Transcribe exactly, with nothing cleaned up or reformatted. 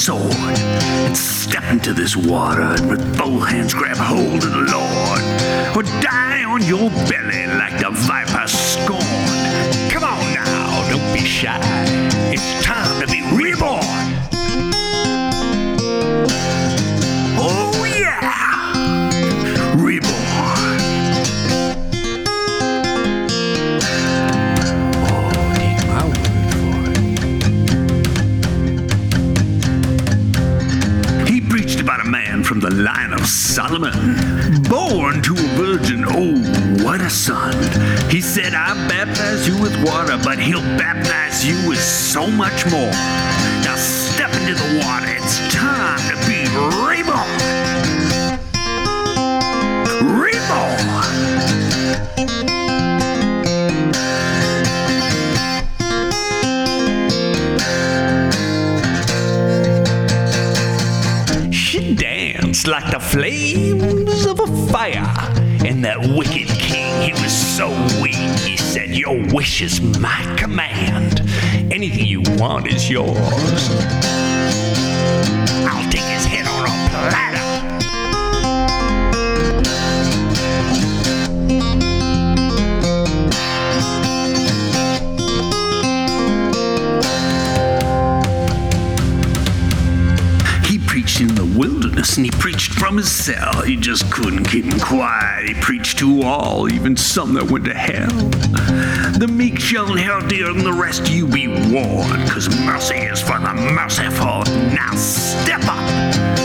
sword and step into this water and with both hands grab hold of the Lord, or die on your belly like the viper scorned. Come on now, don't be shy. It's time to be reborn. Oh yeah, reborn. Oh, take my word for it. He preached about a man from the line of Solomon, born to a virgin. Oh, what a son. He said, I baptize you with water, but he'll baptize you with so much more. Now step into the water. It's time to be reborn. Reborn. She danced like the flames of a fire. And that wicked king, he was so weak, he said, your wish is my command. Anything you want is yours. I'll take his head on a platter. He preached in the wilderness and he preached from his cell. He just couldn't keep him quiet. He preached to all, even some that went to hell. The meek shall healthier than the rest. You be warned, cause mercy is for the merciful. Now step up.